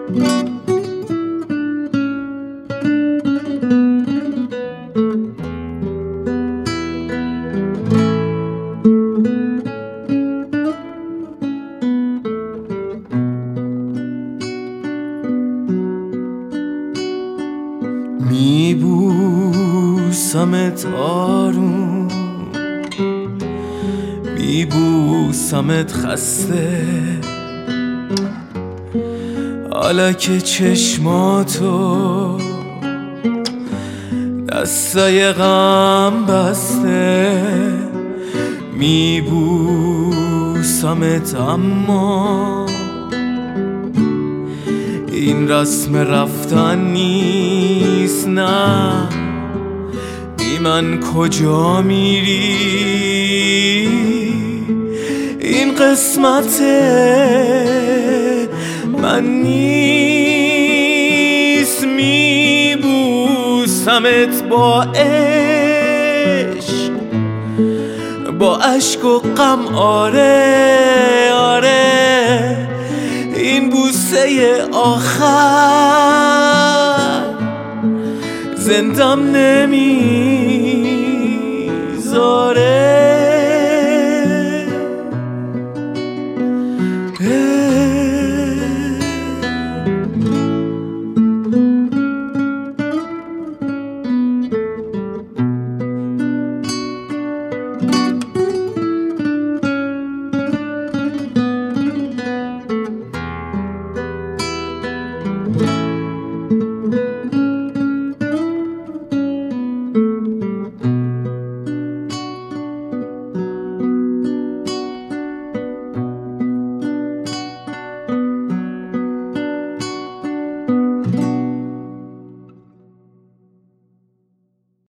میبوسمت آروم، میبوسمت خسته، حالا که چشماتو دستای غم بسته. میبوسمت اما این رسم رفتن نیست، نه بی من کجا میری؟ این قسمت من نیست. میبوسمت با عشق، با عشق و غم، آره آره، این بوسه آخر زندم نمیذاره.